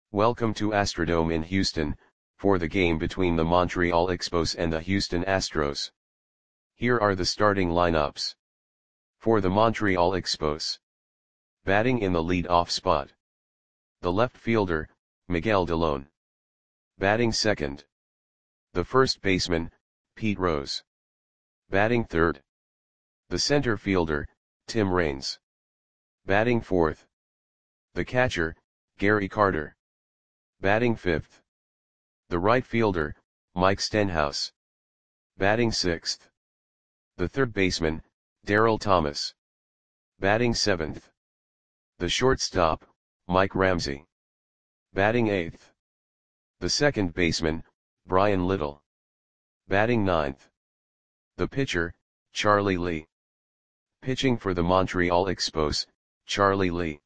Welcome to Astrodome in Houston, for the game between the Montreal Expos and the Houston Astros. Here are the starting lineups. For the Montreal Expos. Batting in the lead-off spot. The left fielder, Miguel Dellon. Batting second. The first baseman, Pete Rose. Batting third. The center fielder, Tim Raines. Batting fourth. The catcher, Gary Carter. Batting fifth. The right fielder, Mike Stenhouse. Batting sixth. The third baseman, Daryl Thomas. Batting seventh. The shortstop, Mike Ramsey. Batting eighth. The second baseman, Brian Little. Batting ninth. The pitcher, Charlie Lee. Pitching for the Montreal Expos, Charlie Lee.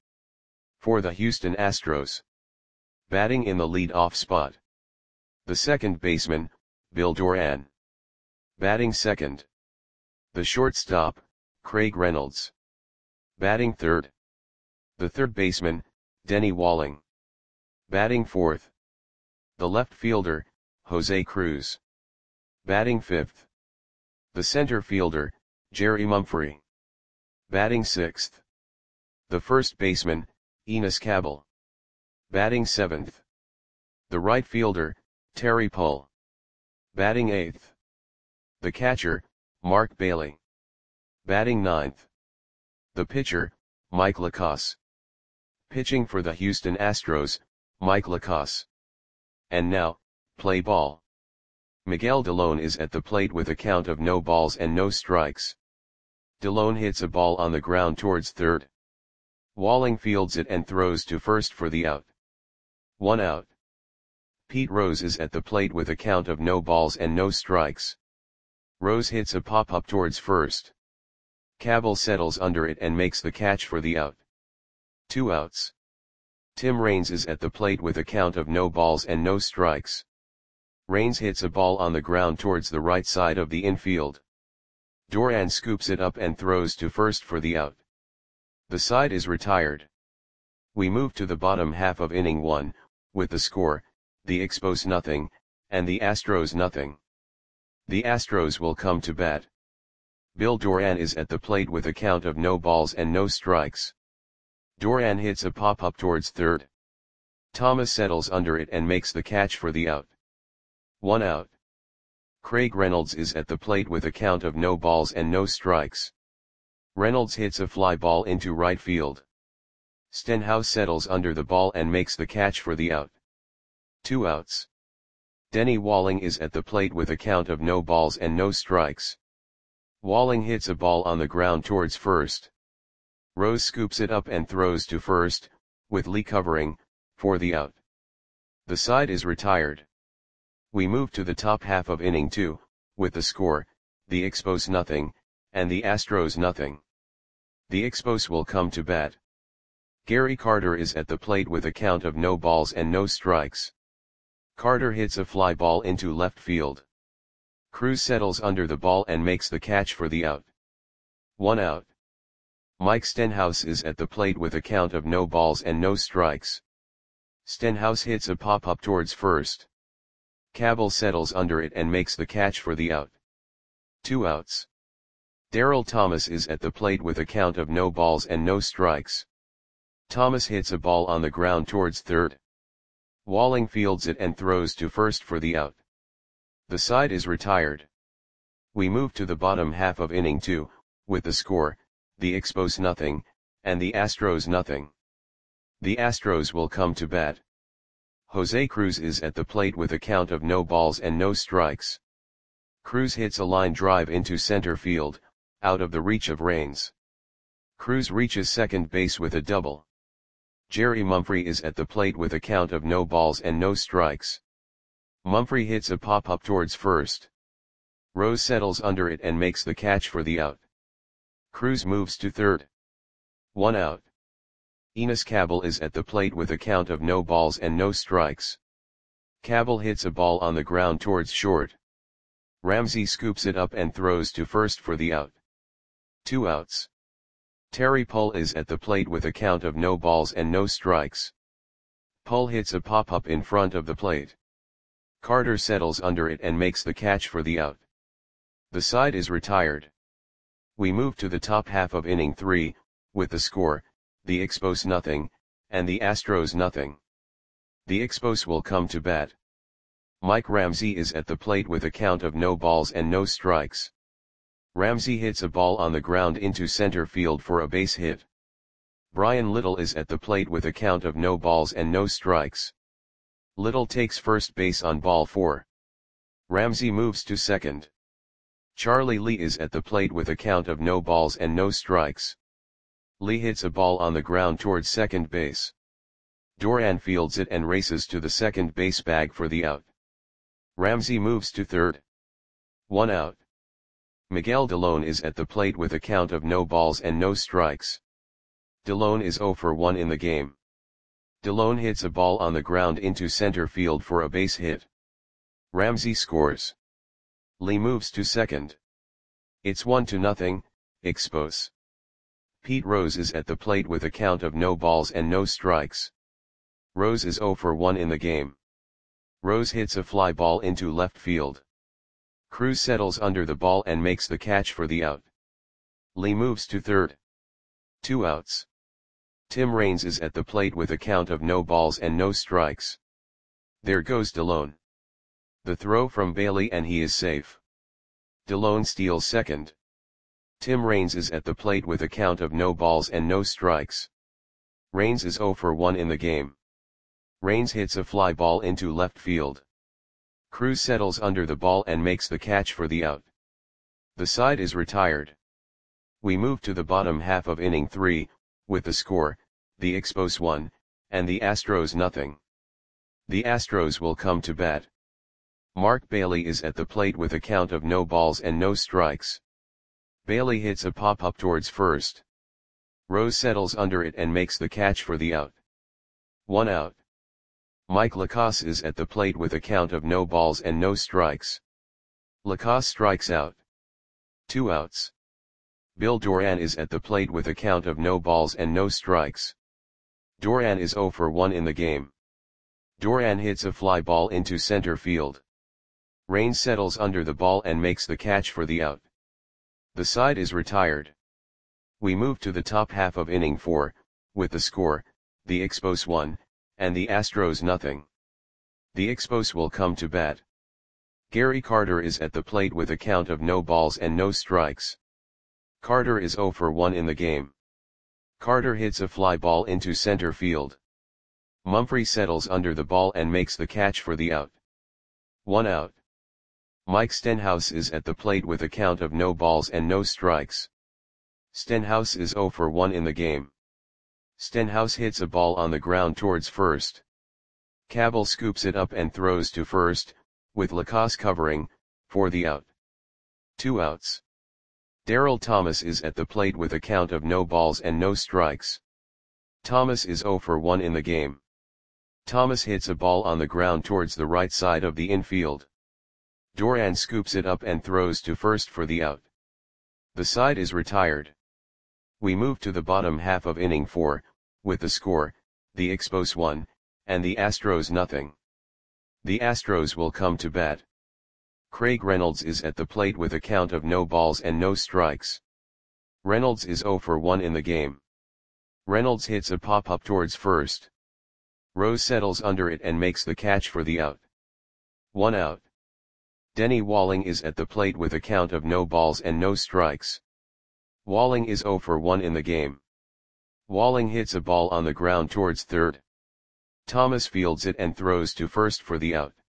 For the Houston Astros. Batting in the lead-off spot. The second baseman, Bill Doran. Batting second. The shortstop, Craig Reynolds. Batting third. The third baseman, Denny Walling. Batting fourth. The left fielder, Jose Cruz. Batting fifth. The center fielder, Jerry Mumphrey. Batting sixth. The first baseman, Enos Cabell. Batting seventh. The right fielder, Terry Pull. Batting eighth. The catcher, Mark Bailey. Batting ninth. The pitcher, Mike Lacasse. Pitching for the Houston Astros, Mike Lacasse. And now, play ball. Miguel Dellon is at the plate with a count of no balls and no strikes. Dellon hits a ball on the ground towards third. Walling fields it and throws to first for the out. 1 out. Pete Rose is at the plate with a count of no balls and no strikes. Rose hits a pop-up towards first. Cabell settles under it and makes the catch for the out. 2 outs. Tim Raines is at the plate with a count of no balls and no strikes. Raines hits a ball on the ground towards the right side of the infield. Doran scoops it up and throws to first for the out. The side is retired. We move to the bottom half of inning 1, with the score, the Expos nothing, and the Astros nothing. The Astros will come to bat. Bill Doran is at the plate with a count of no balls and no strikes. Doran hits a pop-up towards third. Thomas settles under it and makes the catch for the out. 1 out. Craig Reynolds is at the plate with a count of no balls and no strikes. Reynolds hits a fly ball into right field. Stenhouse settles under the ball and makes the catch for the out. 2 outs. Denny Walling is at the plate with a count of no balls and no strikes. Walling hits a ball on the ground towards first. Rose scoops it up and throws to first, with Lee covering, for the out. The side is retired. We move to the top half of inning 2, with the score, the Expos nothing, and the Astros nothing. The Expos will come to bat. Gary Carter is at the plate with a count of no balls and no strikes. Carter hits a fly ball into left field. Cruz settles under the ball and makes the catch for the out. 1 out. Mike Stenhouse is at the plate with a count of no balls and no strikes. Stenhouse hits a pop-up towards first. Cabell settles under it and makes the catch for the out. 2 outs. Daryl Thomas is at the plate with a count of no balls and no strikes. Thomas hits a ball on the ground towards third. Walling fields it and throws to first for the out. The side is retired. We move to the bottom half of inning 2, with the score, the Expos nothing, and the Astros nothing. The Astros will come to bat. Jose Cruz is at the plate with a count of no balls and no strikes. Cruz hits a line drive into center field, out of the reach of Raines. Cruz reaches second base with a double. Jerry Mumphrey is at the plate with a count of no balls and no strikes. Mumphrey hits a pop-up towards first. Rose settles under it and makes the catch for the out. Cruz moves to third. 1 out. Enos Cabell is at the plate with a count of no balls and no strikes. Cabell hits a ball on the ground towards short. Ramsey scoops it up and throws to first for the out. 2 outs. Terry Pull is at the plate with a count of no balls and no strikes. Pull hits a pop-up in front of the plate. Carter settles under it and makes the catch for the out. The side is retired. We move to the top half of inning 3, with the score, the Expos nothing, and the Astros nothing. The Expos will come to bat. Mike Ramsey is at the plate with a count of no balls and no strikes. Ramsey hits a ball on the ground into center field for a base hit. Brian Little is at the plate with a count of no balls and no strikes. Little takes first base on ball 4. Ramsey moves to second. Charlie Lee is at the plate with a count of no balls and no strikes. Lee hits a ball on the ground towards second base. Duran fields it and races to the second base bag for the out. Ramsey moves to third. 1 out. Miguel Delone is at the plate with a count of no balls and no strikes. Delone is 0 for 1 in the game. Delone hits a ball on the ground into center field for a base hit. Ramsey scores. Lee moves to second. It's 1-0, Expos. Pete Rose is at the plate with a count of no balls and no strikes. Rose is 0 for 1 in the game. Rose hits a fly ball into left field. Cruz settles under the ball and makes the catch for the out. Lee moves to third. 2 outs. Tim Raines is at the plate with a count of no balls and no strikes. There goes Delone. The throw from Bailey and he is safe. Delone steals second. Tim Raines is at the plate with a count of no balls and no strikes. Raines is 0 for 1 in the game. Raines hits a fly ball into left field. Cruz settles under the ball and makes the catch for the out. The side is retired. We move to the bottom half of inning 3, with the score, the Expos 1, and the Astros nothing. The Astros will come to bat. Mark Bailey is at the plate with a count of no balls and no strikes. Bailey hits a pop-up towards first. Rose settles under it and makes the catch for the out. 1 out. Mike Lacasse is at the plate with a count of no balls and no strikes. Lacasse strikes out. 2 outs. Bill Duran is at the plate with a count of no balls and no strikes. Duran is 0 for 1 in the game. Duran hits a fly ball into center field. Raines settles under the ball and makes the catch for the out. The side is retired. We move to the top half of inning 4, with the score, the Expos 1, and the Astros nothing. The Expos will come to bat. Gary Carter is at the plate with a count of no balls and no strikes. Carter is 0 for 1 in the game. Carter hits a fly ball into center field. Mumphrey settles under the ball and makes the catch for the out. 1 out. Mike Stenhouse is at the plate with a count of no balls and no strikes. Stenhouse is 0 for 1 in the game. Stenhouse hits a ball on the ground towards first. Cabell scoops it up and throws to first, with Lacasse covering, for the out. 2 outs. Darryl Thomas is at the plate with a count of no balls and no strikes. Thomas is 0 for 1 in the game. Thomas hits a ball on the ground towards the right side of the infield. Duran scoops it up and throws to first for the out. The side is retired. We move to the bottom half of inning 4, with the score, the Expos 1, and the Astros nothing. The Astros will come to bat. Craig Reynolds is at the plate with a count of no balls and no strikes. Reynolds is 0 for 1 in the game. Reynolds hits a pop-up towards first. Rose settles under it and makes the catch for the out. 1 out. Denny Walling is at the plate with a count of no balls and no strikes. Walling is 0 for 1 in the game. Walling hits a ball on the ground towards third. Thomas fields it and throws to first for the out.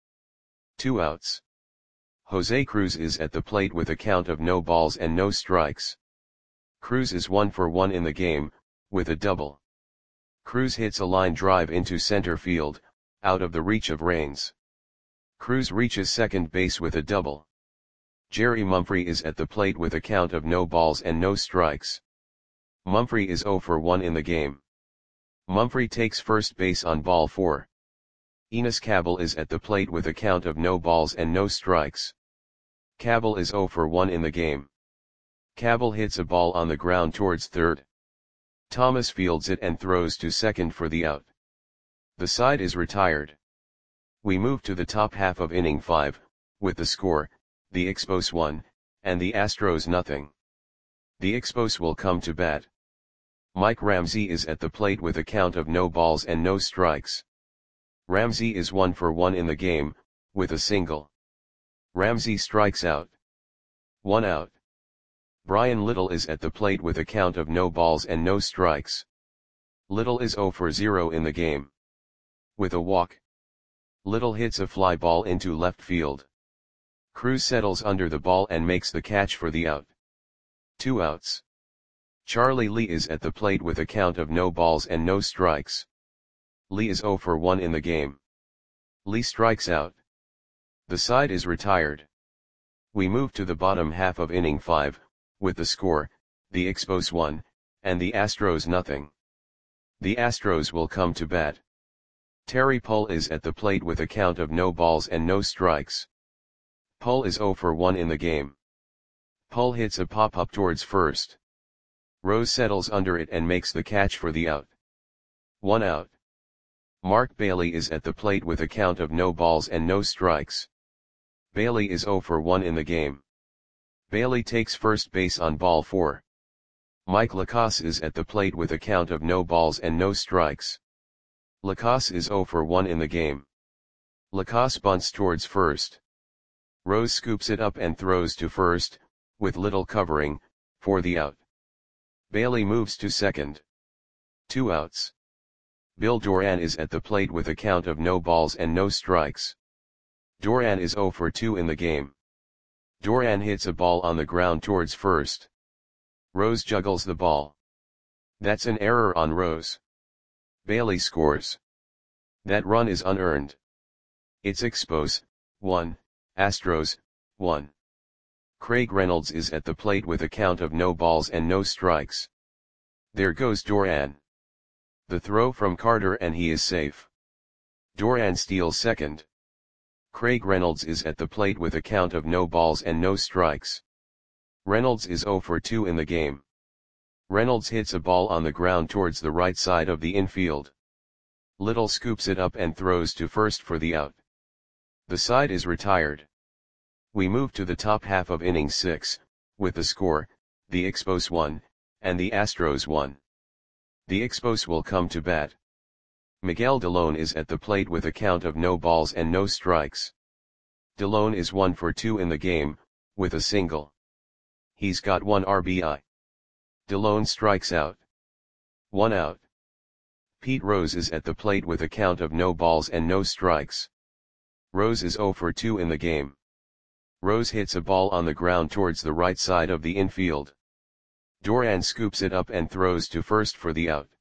2 outs. Jose Cruz is at the plate with a count of no balls and no strikes. Cruz is 1 for 1 in the game, with a double. Cruz hits a line drive into center field, out of the reach of Raines. Cruz reaches second base with a double. Jerry Mumphrey is at the plate with a count of no balls and no strikes. Mumphrey is 0 for 1 in the game. Mumphrey takes first base on ball 4. Enos Cabell is at the plate with a count of no balls and no strikes. Cabell is 0 for 1 in the game. Cabell hits a ball on the ground towards third. Thomas fields it and throws to second for the out. The side is retired. We move to the top half of inning 5, with the score, the Expos 1, and the Astros nothing. The Expos will come to bat. Mike Ramsey is at the plate with a count of no balls and no strikes. Ramsey is 1 for 1 in the game, with a single. Ramsey strikes out. 1 out. Brian Little is at the plate with a count of no balls and no strikes. Little is 0 for 0 in the game. With a walk. Little hits a fly ball into left field. Cruz settles under the ball and makes the catch for the out. 2 outs. Charlie Lee is at the plate with a count of no balls and no strikes. Lee is 0 for 1 in the game. Lee strikes out. The side is retired. We move to the bottom half of inning 5, with the score, the Expos 1, and the Astros nothing. The Astros will come to bat. Terry Pull is at the plate with a count of no balls and no strikes. Pull is 0 for 1 in the game. Pull hits a pop-up towards first. Rose settles under it and makes the catch for the out. 1 out. Mark Bailey is at the plate with a count of no balls and no strikes. Bailey is 0 for 1 in the game. Bailey takes first base on ball 4. Mike Lacasse is at the plate with a count of no balls and no strikes. Lacasse is 0 for 1 in the game. Lacasse bunts towards first. Rose scoops it up and throws to first, with Little covering, for the out. Bailey moves to second. 2 outs. Bill Doran is at the plate with a count of no balls and no strikes. Doran is 0 for 2 in the game. Doran hits a ball on the ground towards first. Rose juggles the ball. That's an error on Rose. Bailey scores. That run is unearned. It's Expos, 1, Astros, 1. Craig Reynolds is at the plate with a count of no balls and no strikes. There goes Doran. The throw from Carter and he is safe. Doran steals second. Craig Reynolds is at the plate with a count of no balls and no strikes. Reynolds is 0 for 2 in the game. Reynolds hits a ball on the ground towards the right side of the infield. Little scoops it up and throws to first for the out. The side is retired. We move to the top half of inning 6, with the score, the Expos 1, and the Astros 1. The Expos will come to bat. Miguel Delone is at the plate with a count of no balls and no strikes. Delone is 1 for 2 in the game, with a single. He's got 1 RBI. Delone strikes out. 1 out. Pete Rose is at the plate with a count of no balls and no strikes. Rose is 0 for 2 in the game. Rose hits a ball on the ground towards the right side of the infield. Doran scoops it up and throws to first for the out.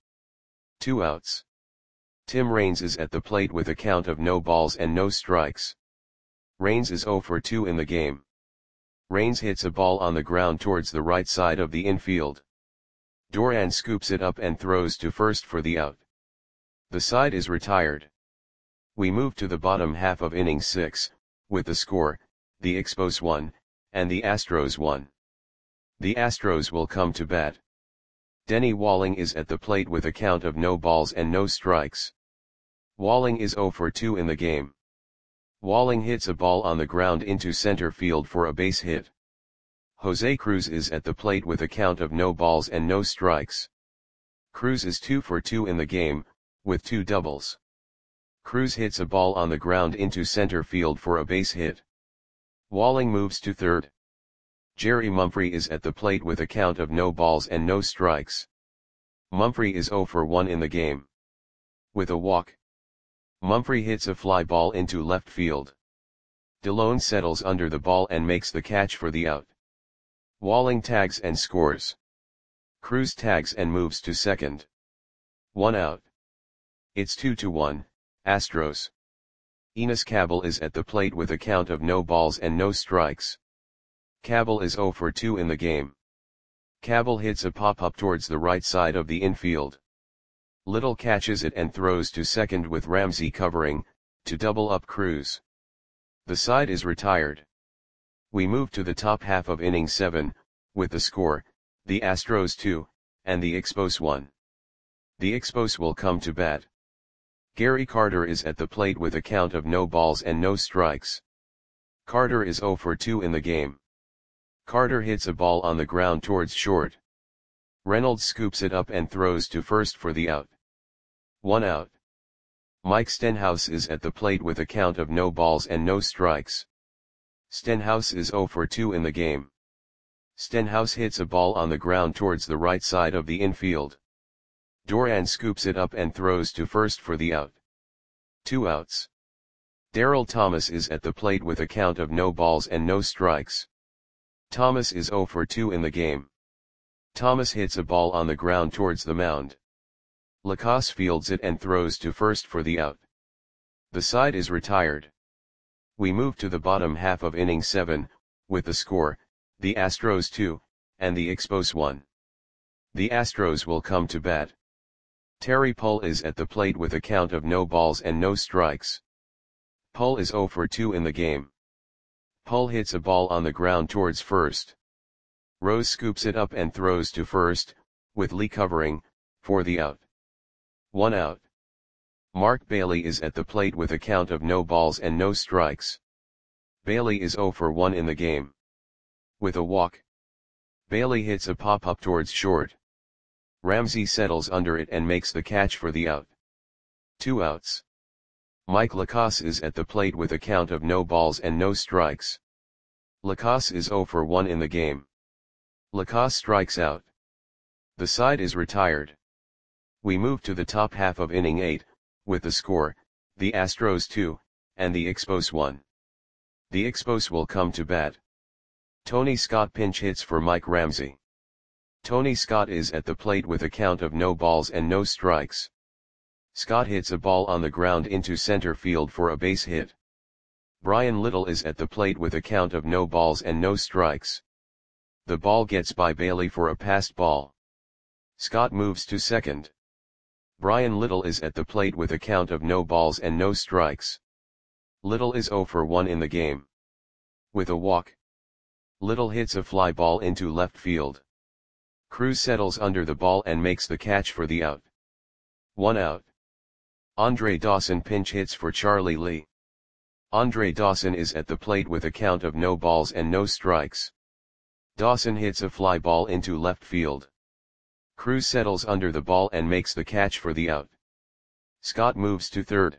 2 outs. Tim Raines is at the plate with a count of no balls and no strikes. Raines is 0 for 2 in the game. Raines hits a ball on the ground towards the right side of the infield. Doran scoops it up and throws to first for the out. The side is retired. We move to the bottom half of inning 6, with the score, the Expos 1, and the Astros 1. The Astros will come to bat. Denny Walling is at the plate with a count of no balls and no strikes. Walling is 0 for 2 in the game. Walling hits a ball on the ground into center field for a base hit. Jose Cruz is at the plate with a count of no balls and no strikes. Cruz is 2 for 2 in the game, with 2 doubles. Cruz hits a ball on the ground into center field for a base hit. Walling moves to third. Jerry Mumphrey is at the plate with a count of no balls and no strikes. Mumphrey is 0 for 1 in the game. With a walk. Mumphrey hits a fly ball into left field. Delone settles under the ball and makes the catch for the out. Walling tags and scores. Cruz tags and moves to second. 1 out. It's 2-1, Astros. Enos Cabell is at the plate with a count of no balls and no strikes. Cabell is 0 for 2 in the game. Cabell hits a pop-up towards the right side of the infield. Little catches it and throws to second with Ramsey covering, to double up Cruz. The side is retired. We move to the top half of inning 7, with the score, the Astros 2, and the Expos 1. The Expos will come to bat. Gary Carter is at the plate with a count of no balls and no strikes. Carter is 0 for 2 in the game. Carter hits a ball on the ground towards short. Reynolds scoops it up and throws to first for the out. 1 out. Mike Stenhouse is at the plate with a count of no balls and no strikes. Stenhouse is 0 for 2 in the game. Stenhouse hits a ball on the ground towards the right side of the infield. Doran scoops it up and throws to first for the out. 2 outs. Darryl Thomas is at the plate with a count of no balls and no strikes. Thomas is 0 for 2 in the game. Thomas hits a ball on the ground towards the mound. Lacasse fields it and throws to first for the out. The side is retired. We move to the bottom half of inning 7, with the score, the Astros 2, and the Expos 1. The Astros will come to bat. Terry Pull is at the plate with a count of no balls and no strikes. Pull is 0 for 2 in the game. Pull hits a ball on the ground towards first. Rose scoops it up and throws to first, with Lee covering, for the out. 1 out. Mark Bailey is at the plate with a count of no balls and no strikes. Bailey is 0 for 1 in the game. With a walk, Bailey hits a pop-up towards short. Ramsey settles under it and makes the catch for the out. 2 outs. Mike Lacasse is at the plate with a count of no balls and no strikes. Lacasse is 0 for 1 in the game. Lacasse strikes out. The side is retired. We move to the top half of inning 8, with the score, the Astros 2, and the Expos 1. The Expos will come to bat. Tony Scott pinch hits for Mike Ramsey. Tony Scott is at the plate with a count of no balls and no strikes. Scott hits a ball on the ground into center field for a base hit. Brian Little is at the plate with a count of no balls and no strikes. The ball gets by Bailey for a passed ball. Scott moves to second. Brian Little is at the plate with a count of no balls and no strikes. Little is 0 for 1 in the game. With a walk, Little hits a fly ball into left field. Cruz settles under the ball and makes the catch for the out. 1 out. Andre Dawson pinch hits for Charlie Lee. Andre Dawson is at the plate with a count of no balls and no strikes. Dawson hits a fly ball into left field. Cruz settles under the ball and makes the catch for the out. Scott moves to third.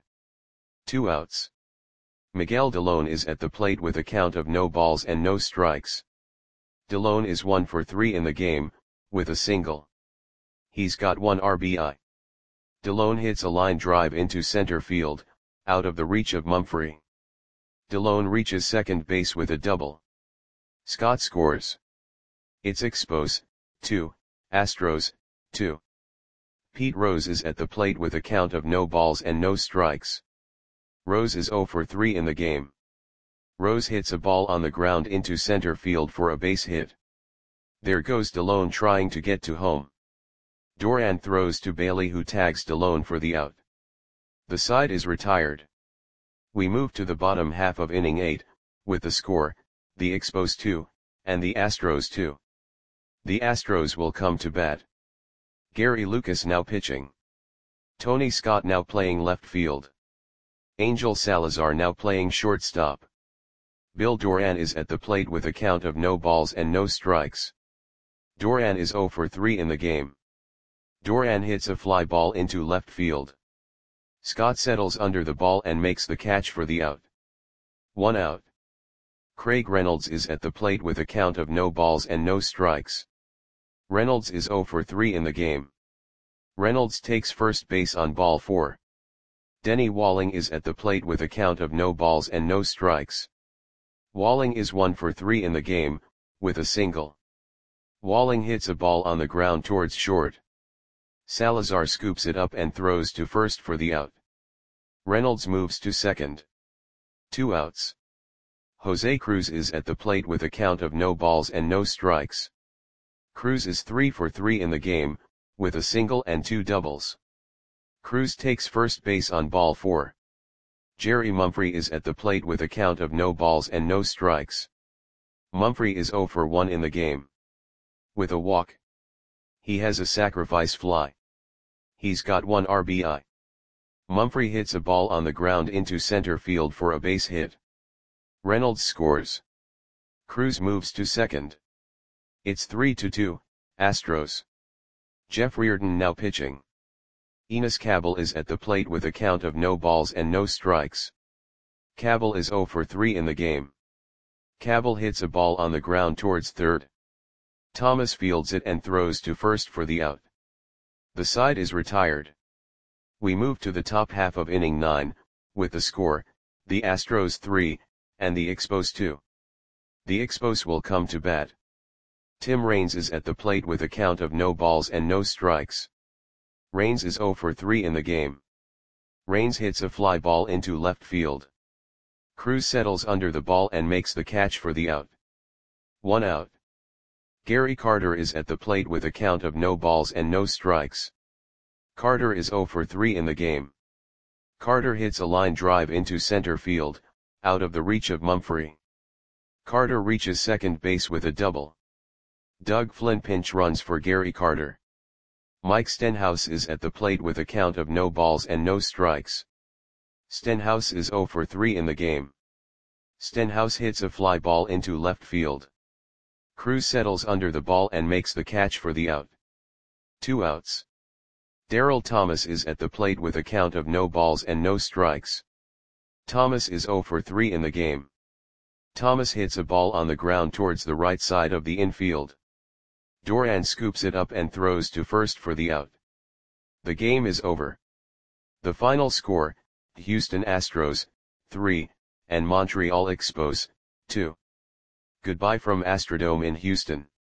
2 outs. Miguel Delone is at the plate with a count of no balls and no strikes. Delone is 1 for 3 in the game, with a single. He's got 1 RBI. Delone hits a line drive into center field, out of the reach of Mumphrey. Delone reaches second base with a double. Scott scores. It's Expos, 2, Astros, 2. Pete Rose is at the plate with a count of no balls and no strikes. Rose is 0 for 3 in the game. Rose hits a ball on the ground into center field for a base hit. There goes Delone trying to get to home. Doran throws to Bailey, who tags Delone for the out. The side is retired. We move to the bottom half of inning 8, with the score, the Expos 2, and the Astros 2. The Astros will come to bat. Gary Lucas now pitching. Tony Scott now playing left field. Angel Salazar now playing shortstop. Bill Doran is at the plate with a count of no balls and no strikes. Doran is 0 for 3 in the game. Doran hits a fly ball into left field. Scott settles under the ball and makes the catch for the out. 1 out. Craig Reynolds is at the plate with a count of no balls and no strikes. Reynolds is 0 for 3 in the game. Reynolds takes first base on ball 4. Denny Walling is at the plate with a count of no balls and no strikes. Walling is 1 for 3 in the game, with a single. Walling hits a ball on the ground towards short. Salazar scoops it up and throws to first for the out. Reynolds moves to second. 2 outs. Jose Cruz is at the plate with a count of no balls and no strikes. Cruz is 3 for 3 in the game, with a single and 2 doubles. Cruz takes first base on ball 4. Jerry Mumphrey is at the plate with a count of no balls and no strikes. Mumphrey is 0 for 1 in the game. With a walk, he has a sacrifice fly. He's got 1 RBI. Mumphrey hits a ball on the ground into center field for a base hit. Reynolds scores. Cruz moves to second. It's 3-2, Astros. Jeff Reardon now pitching. Enos Cabell is at the plate with a count of no balls and no strikes. Cabell is 0 for 3 in the game. Cabell hits a ball on the ground towards third. Thomas fields it and throws to first for the out. The side is retired. We move to the top half of inning 9, with the score, the Astros 3, and the Expos 2. The Expos will come to bat. Tim Raines is at the plate with a count of no balls and no strikes. Raines is 0 for 3 in the game. Raines hits a fly ball into left field. Cruz settles under the ball and makes the catch for the out. 1 out. Gary Carter is at the plate with a count of no balls and no strikes. Carter is 0 for 3 in the game. Carter hits a line drive into center field, out of the reach of Mumphrey. Carter reaches second base with a double. Doug Flynn pinch runs for Gary Carter. Mike Stenhouse is at the plate with a count of no balls and no strikes. Stenhouse is 0 for 3 in the game. Stenhouse hits a fly ball into left field. Cruz settles under the ball and makes the catch for the out. 2 outs. Darryl Thomas is at the plate with a count of no balls and no strikes. Thomas is 0 for 3 in the game. Thomas hits a ball on the ground towards the right side of the infield. Doran scoops it up and throws to first for the out. The game is over. The final score, Houston Astros, 3, and Montreal Expos, 2. Goodbye from Astrodome in Houston.